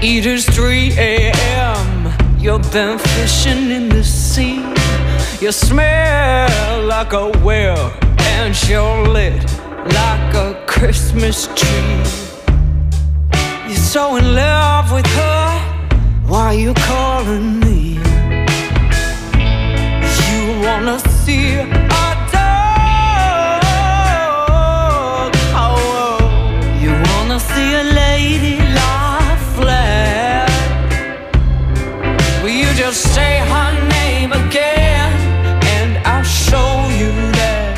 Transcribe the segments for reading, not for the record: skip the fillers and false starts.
It is 3 a.m. You've been fishing in the sea. You smell like a whale, and you're lit like a Christmas tree. You're so in love with her, why you calling me? You wanna see a dog, oh, you wanna see a lady lie flat. Will you just say her name again, and I'll show you that.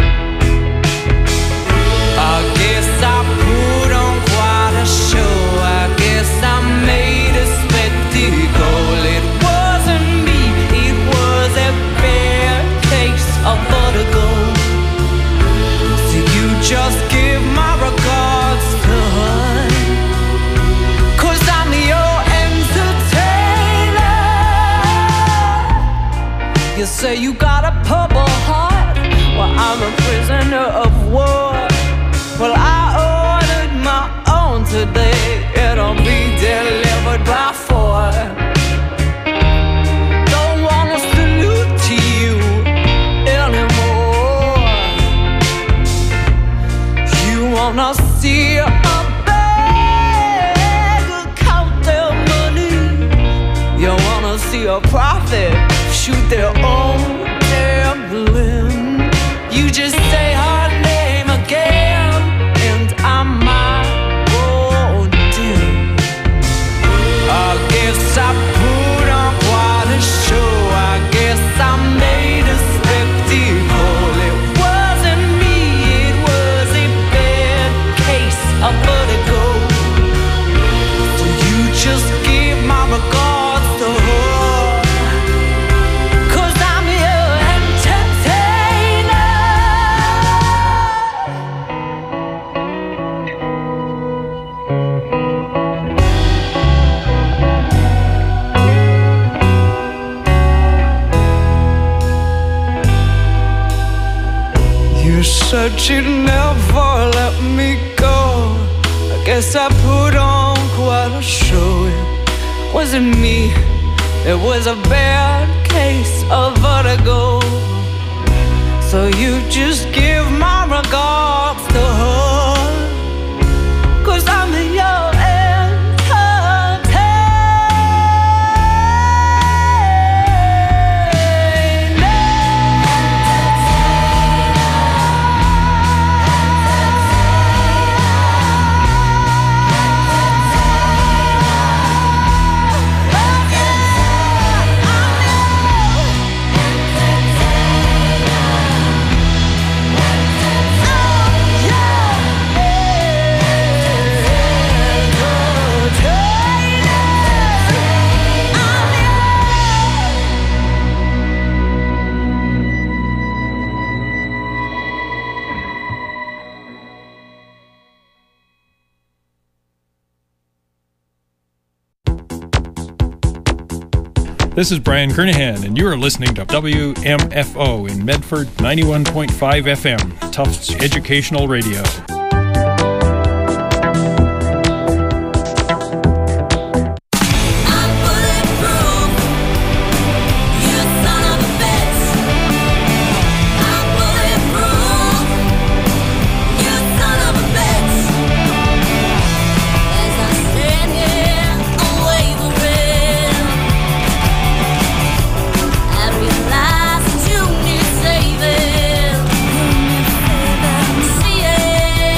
I guess I put on quite a show. I guess I made a spectacle. It wasn't me, it was a bad case of vertigo. So you just give my regards to her, 'cause I'm your entertainer. You say you got a purple heart, well I'm a prisoner of war. Well I ordered my own today, it'll be delivered by 4. Don't wanna salute to you anymore. You wanna see a beggar count their money. You wanna see a prophet shoot their own damn limb. You just say her name again, and I might go dim. I guess I put on quite a show. I guess I made a spectacle. It wasn't me, it was a bad case of vertigo. So you just give my regards to her, 'cause I'm your entertainer. You said you'd never let me go. I guess I put on quite a show. It wasn't me, it was a bad case of vertigo. So you just give my regards to her, 'cause I'm your This is Brian Kernahan, and you are listening to WMFO in Medford 91.5 FM, Tufts Educational Radio. See it.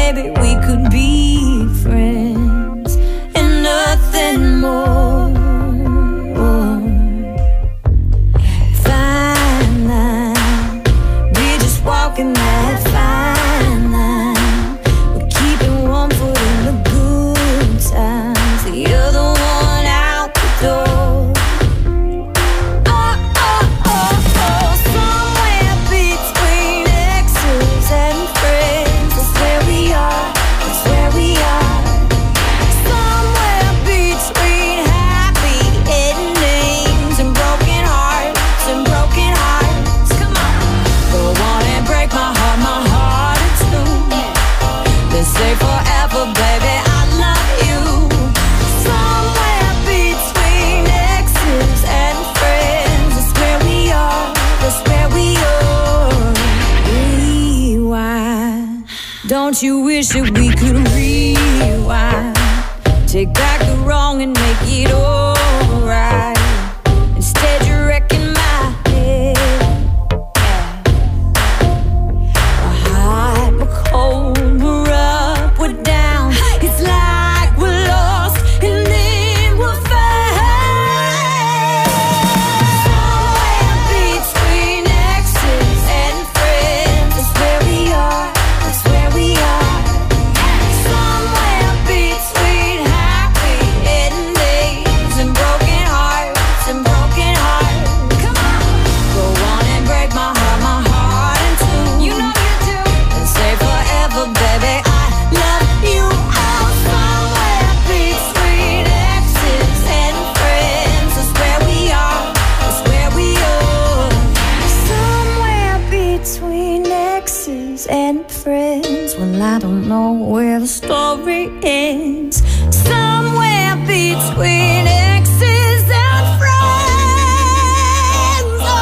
baby, we could be friends and nothing more. Fine line, we're just walking that fine line. We're keeping one foot in the good times, the other one out the door. Don't you wish that we could rewind, take back the wrong and make it alright? Instead you're wrecking my head. We're hot, we're cold, we're up, we're down. It's like we're lost and then we're found. Somewhere between exes and friends, that's where we are. That's where we are. Somewhere between happy endings and broken hearts and broken hearts. Come on, go on and break my heart in two. You know you do. And say forever, baby, I love you. Oh, somewhere between exes and friends. That's where we are. That's where we are. Somewhere between exes and friends. Well, I don't know where the story ends. Somewhere between exes and friends. Oh,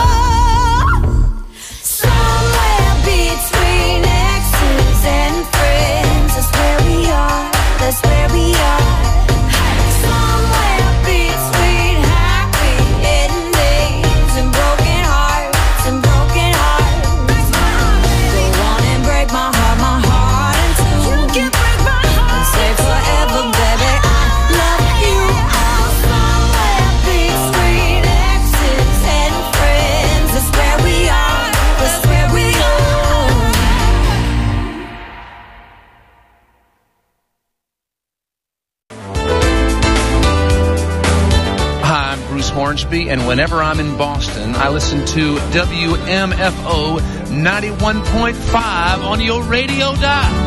somewhere between exes and friends. That's where we are. That's where we are. Somewhere between happy endings and broken hearts and broken hearts. Go on and break my heart in two. You can break my heart. And say forever, baby, I love you. Oh, somewhere between exes and friends. That's where we are. That's where we are. Hi, I'm Bruce Hornsby, and whenever I'm in Boston, I listen to WMFO 91.5 on your radio dial.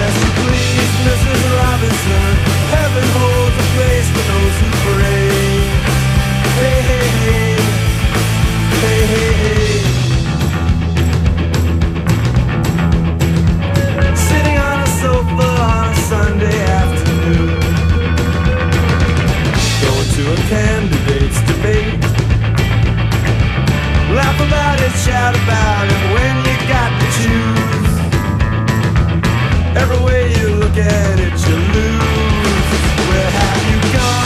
As you please, Mrs. Robinson, heaven holds a place for those who pray. Hey, hey, hey, hey, hey, hey. Sitting on a sofa on a Sunday afternoon, going to a candidate's debate. Laugh about it, shout about it when you got to choose. Every way you look at it, you lose. Where have you gone?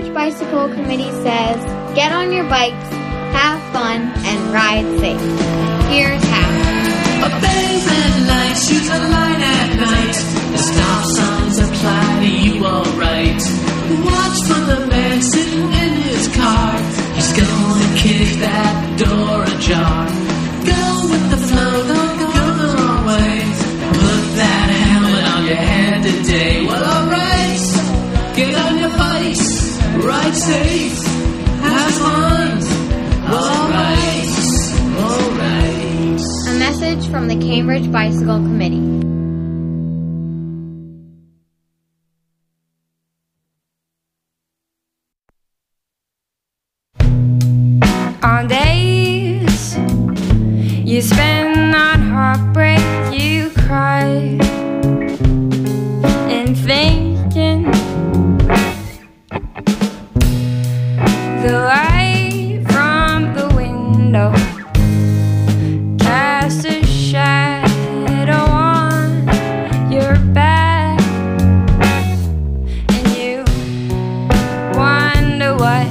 Cambridge Bicycle Committee says, get on your bikes, have fun, and ride safe. Here's how. A bang red lights, use a light at night. The stop signs apply to you alright. Watch for the man sitting in his car. He's gonna kick that door ajar. Go with the flow, don't go the wrong way. Put that helmet on your head today. Well, alright, get on your bikes, ride safe, have fun. Alright, alright. A message from the Cambridge Bicycle Committee. On days you spend on heartbreak, you cry and thinking the light from the window casts a shadow on your back, and you wonder what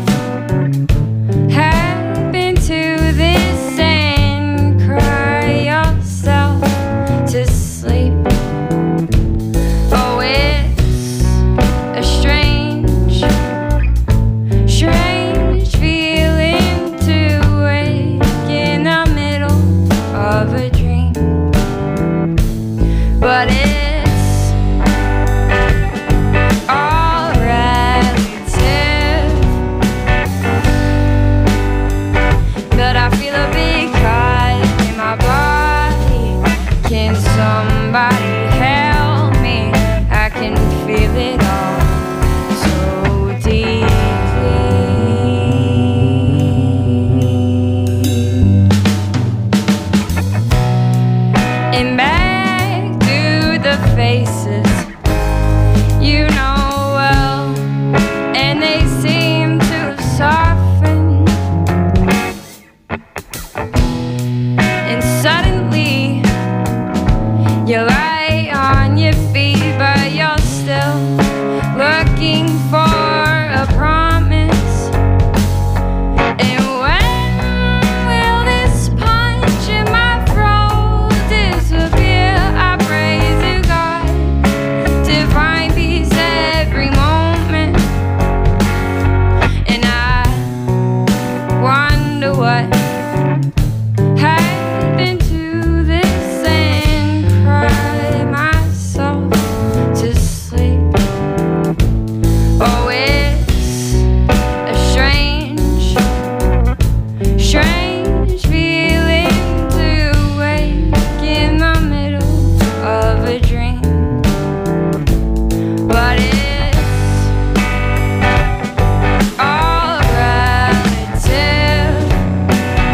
happened to this, and cry yourself to sleep. Oh, it's a strange feeling to wake in the middle of a dream, but it's all relative. But I feel a big cut in my body. Can somebody help me? I can feel it all so deeply. And back through the faces you know well, and they seem to soften. And suddenly you lie on your feet, but you're still looking for a promise. And when will this punch in my throat disappear? I pray to God to find peace every moment, and I wonder what happened to this, and cry myself to sleep. Oh, it's a strange feeling to wake in the middle of a dream, but it's all relative.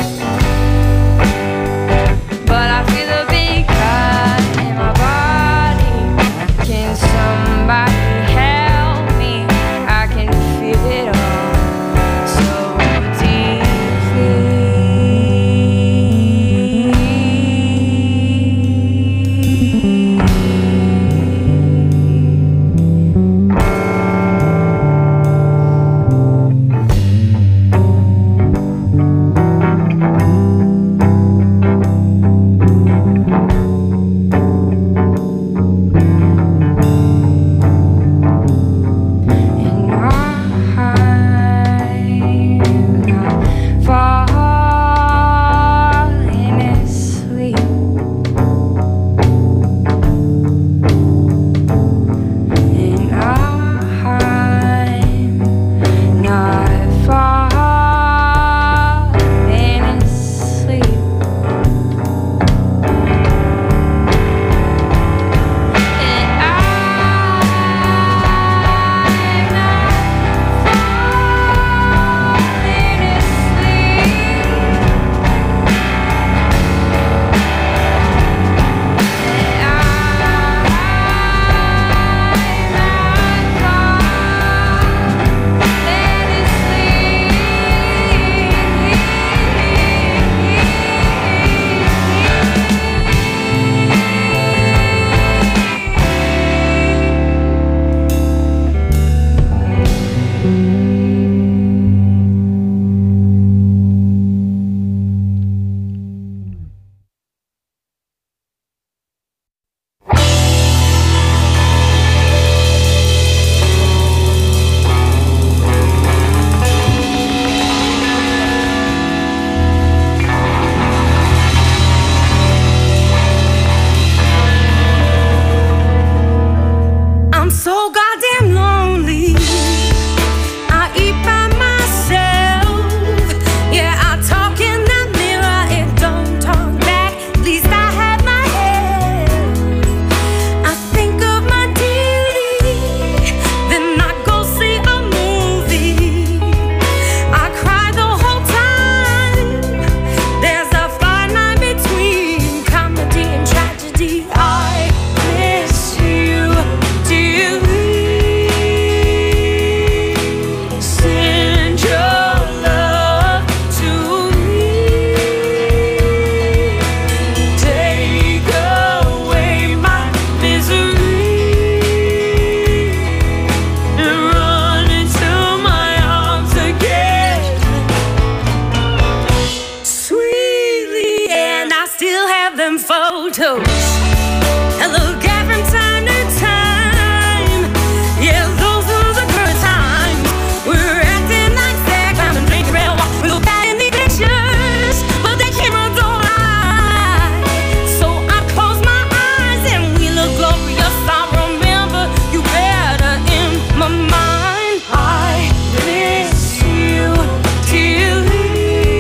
them photos and look at from time to time. Yeah, those were the good times. We're acting like sex, I'm drinking red wine. We look at in the pictures, but the camera don't lie. So I close my eyes and we look glorious. I remember you better in my mind. I miss you dearly.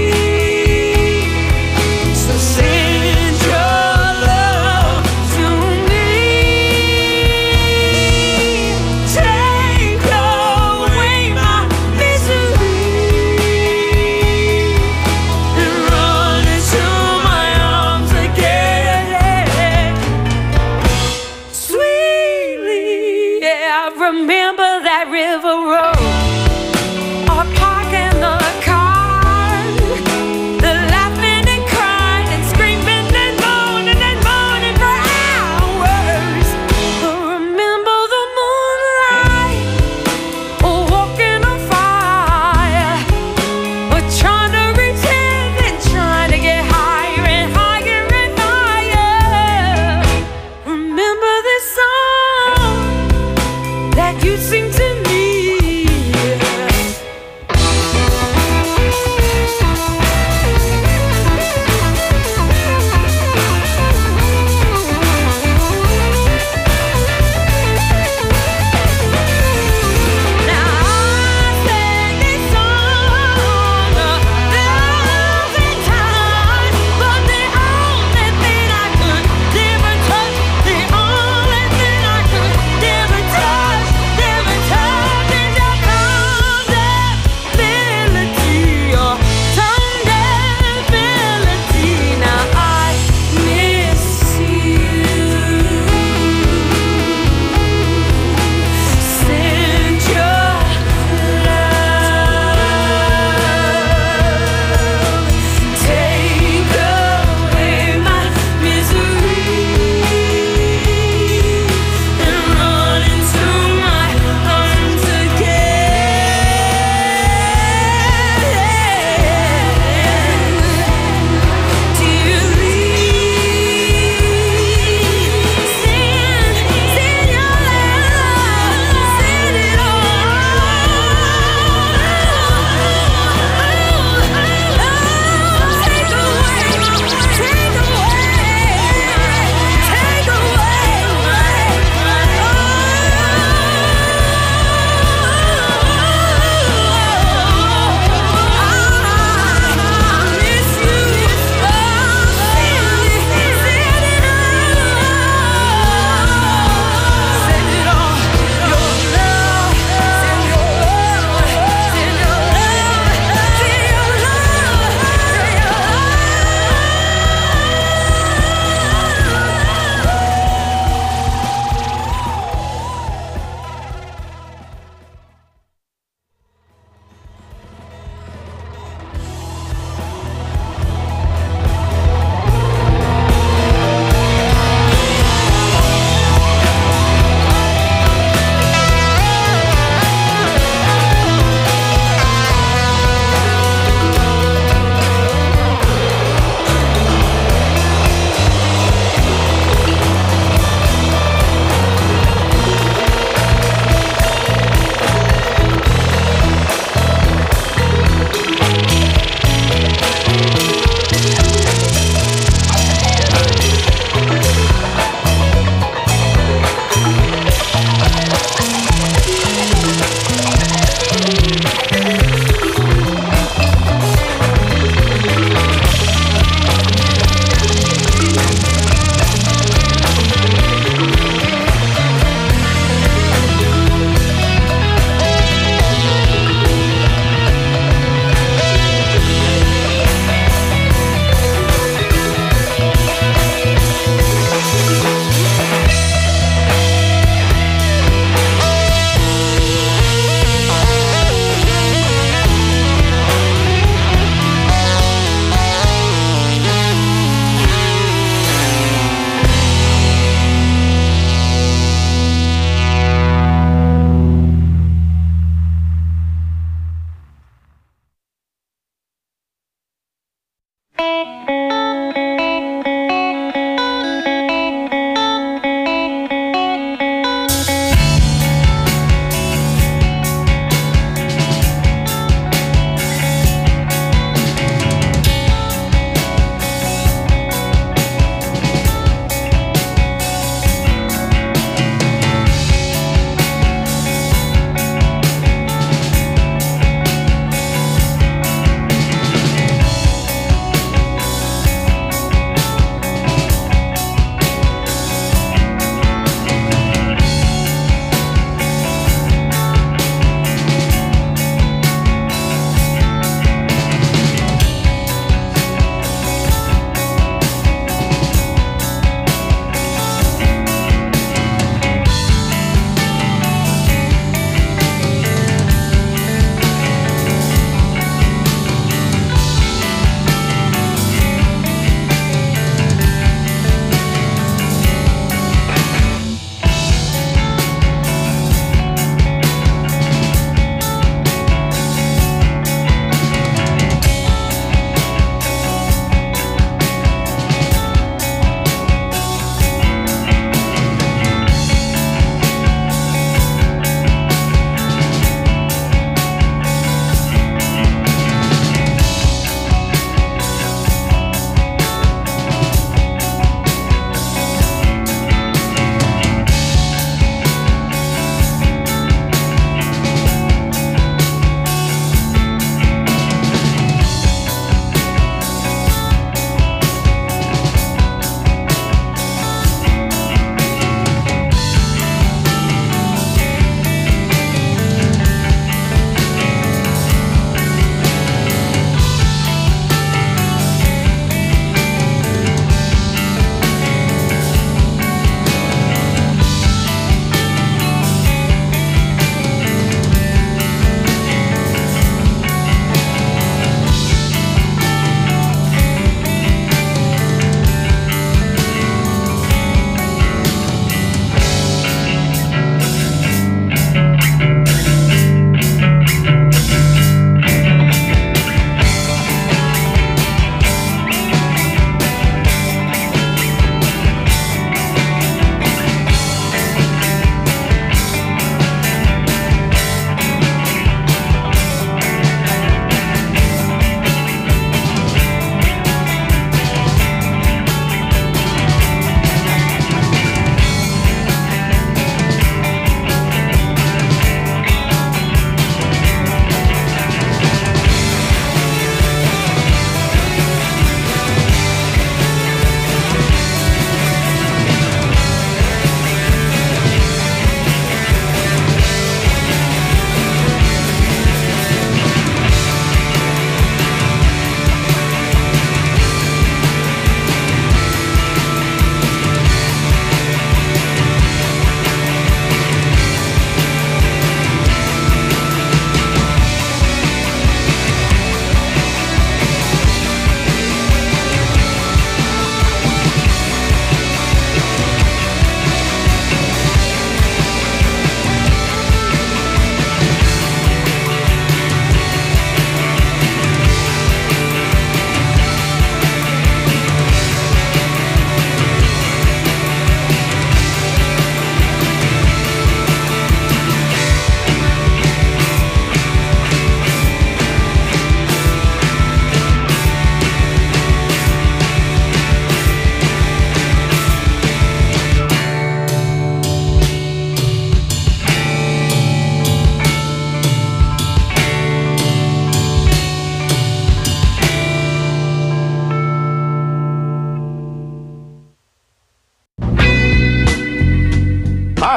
So send your love to me. Take away my misery and run into my arms again. Sweetly, yeah, I remember that river road. Our park and the car, the laughing and crying and screaming and moaning for hours. Remember the moonlight, walking on fire. We're trying to reach heaven, trying to get higher and higher and higher. Remember this song that you sing to me. Now I sang this song 1,000 times, but the only thing I could never touch, the only thing I could never touch is your tongue-deaf-ability, your tongue-deaf-ability. Now I miss you. Send your love. Take away my misery and run into my arms again. Dearly, send your love, send it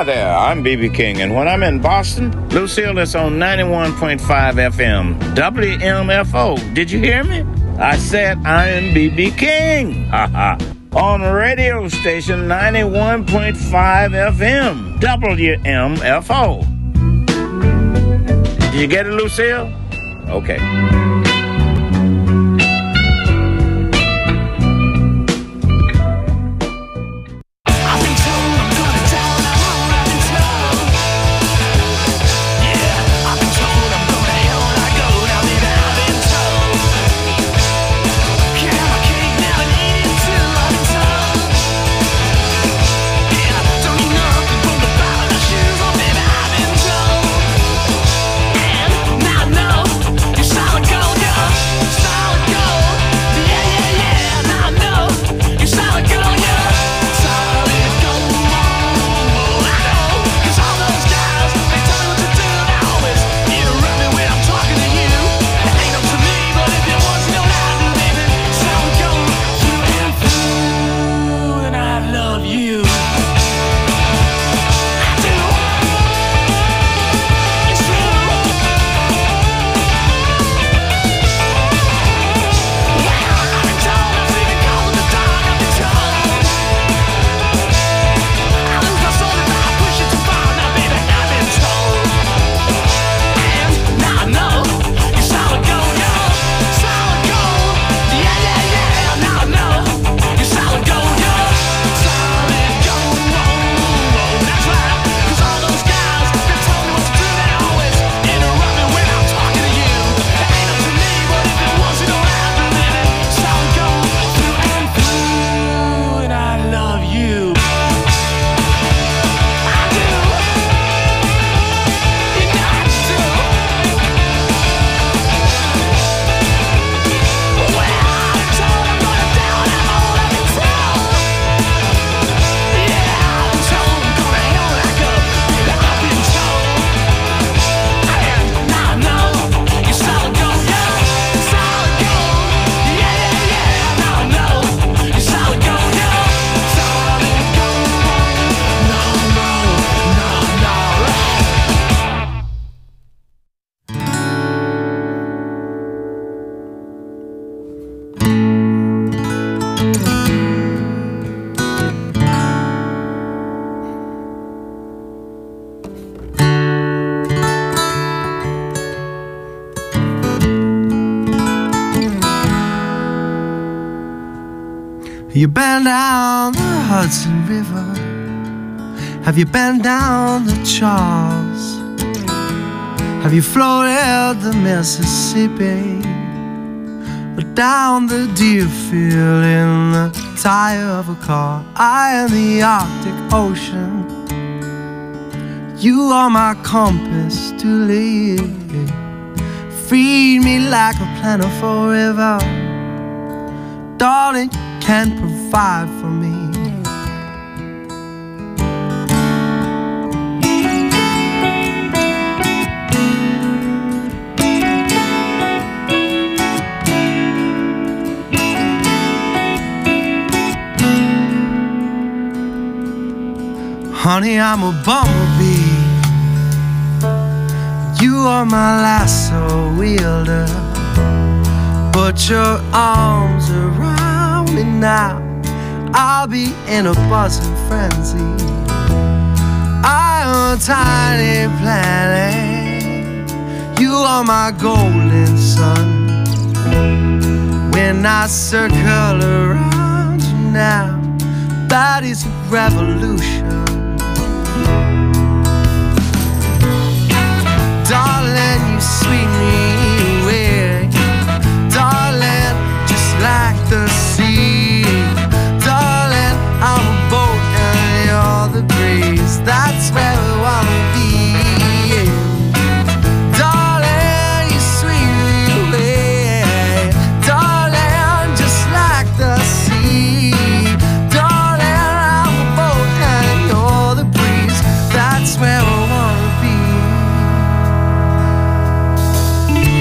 there, I'm B.B. King, and when I'm in Boston, Lucille is on 91.5 FM, WMFO. Did you hear me? I said I am B.B. King. Haha. On radio station 91.5 FM, WMFO. Did you get it, Lucille? Okay. You been down the Hudson River? Have you been down the Charles? Have you floated the Mississippi? Or down the Deerfield in the tire of a car? I in the Arctic Ocean. You are my compass to live. Feed me like a plentiful river. Darling, can provide for me. Honey, I'm a bumblebee. You are my lasso wielder, but your arms around me now, I'll be in a buzzing frenzy. I'm a tiny planet. You are my golden sun. When I circle around you now, that is a revolution. Darling, you sweep me away. Darling, just like the sea. Darling, I'm a boat and you're the breeze. That's where we wanna be. Darling, you sweep me away. Darling, just like the sea. Darling, I'm a boat and you're the breeze. That's where we wanna be.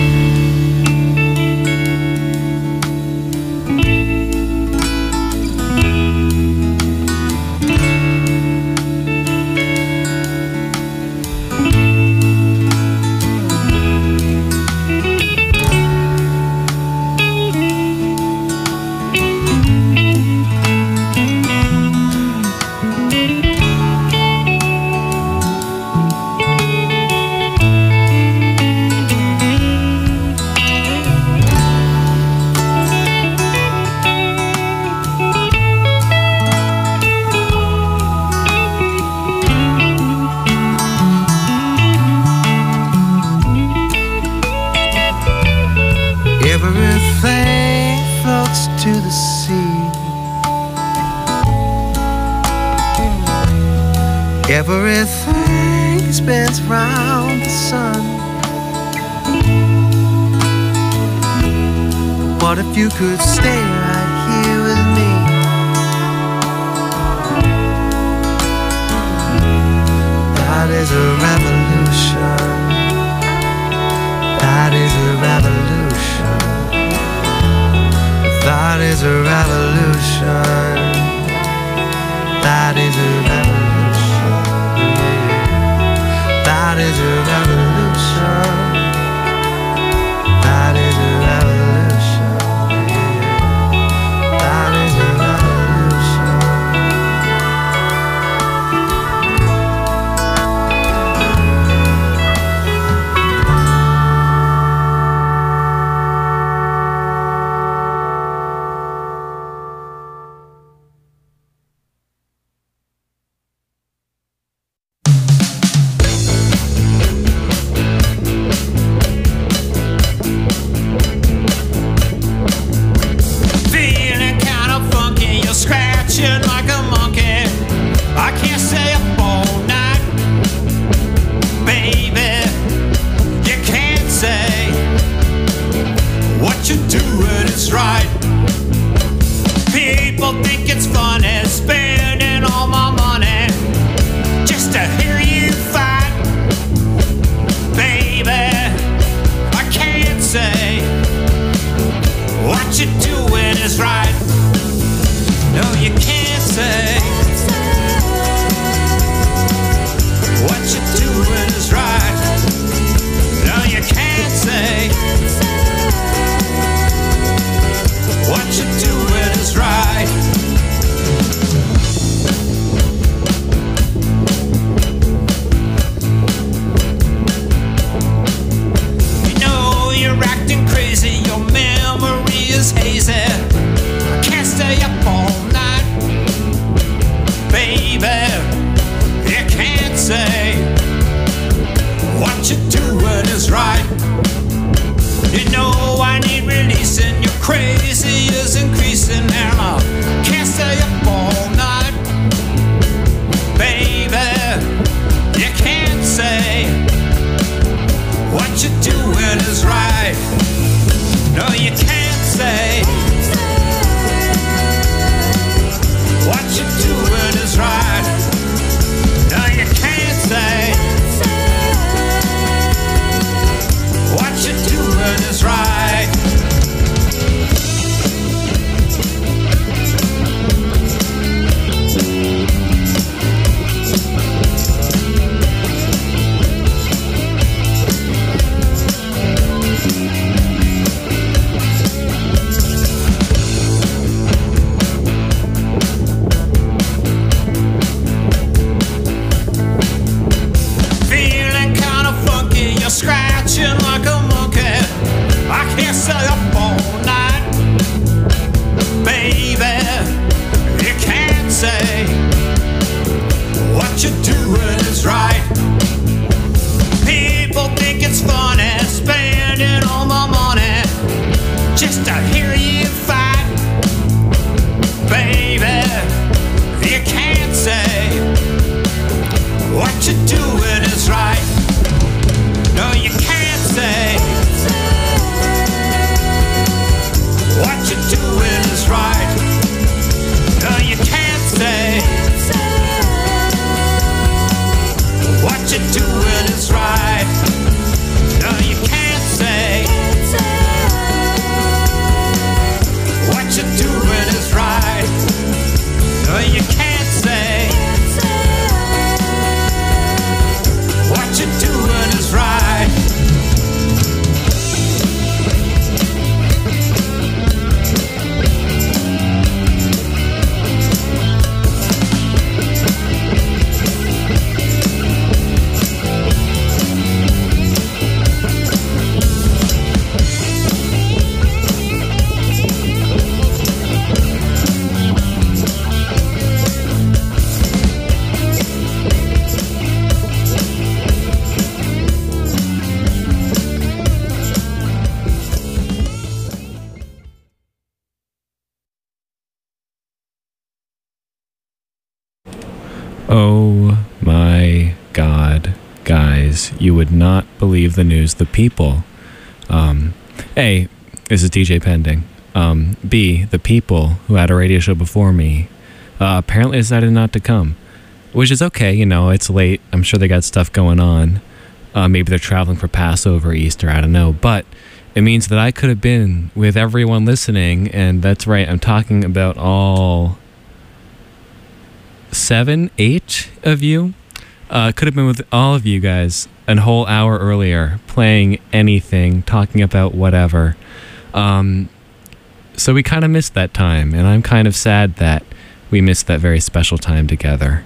Everything spins round the sun. What if you could stay right here with me? That is a revolution. That is a revolution. That is a revolution. That is a revolution. That is a revolution. That is a revolution. That is a revolution. Feeling kind of funky, you're scratching like a monkey. I can't stay up all night, baby. You can't say what you're doing is right. People think it's funny spending all my money just to hear you fight, baby. I can't say what you're doing is right. No, you can't say what you're doing is right. No, you can't say what you're doing is right. You know you're acting crazy, your memory is hazy. I can't stay up all night, baby. You can't say what you're doing is right. You know I need releasing, your crazy is increasing, and I can't stay up all night, baby. You can't say what you're doing is right. No, you can't say what you're doing is right. No, you can't say what you're doing is right. Feeling kind of funky, you're scratching like a monkey. I can't stay up all night, baby. You can't say what you're doing is right. People think it's funny spending all my money just to hear you fight, baby. You can't say what you're doing is right. No, you can't say what you're doing is right. No, you can't say what you're doing is right. No, you can't say what you're doing is right. No, you can't say what you're doing is right. Oh my guys, you would not believe the news. The people, A, this is DJ Pending. B, the people who had a radio show before me apparently decided not to come, which is okay. You know, it's late. I'm sure they got stuff going on. Maybe they're traveling for Passover, Easter, I don't know. But it means that I could have been with everyone listening, and that's right, I'm talking about all 7, 8 of you. Could have been with all of you guys a whole hour earlier, playing anything, talking about whatever. So we kind of missed that time, and I'm kind of sad that we missed that very special time together.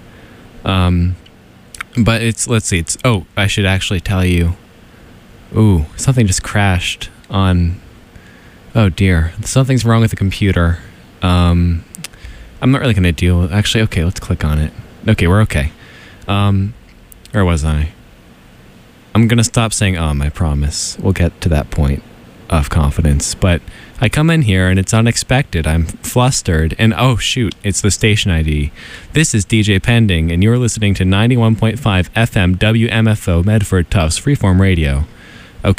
But let's see, I should actually tell you. Ooh, something just crashed on, oh dear, something's wrong with the computer. I'm not really going to deal with, actually, okay, let's click on it. Okay, we're okay. Where was I? I'm going to stop saying, I promise. We'll get to that point of confidence. But I come in here and it's unexpected. I'm flustered. And oh, shoot, it's the station ID. This is DJ Pending, and you're listening to 91.5 FM WMFO Medford Tufts Freeform Radio.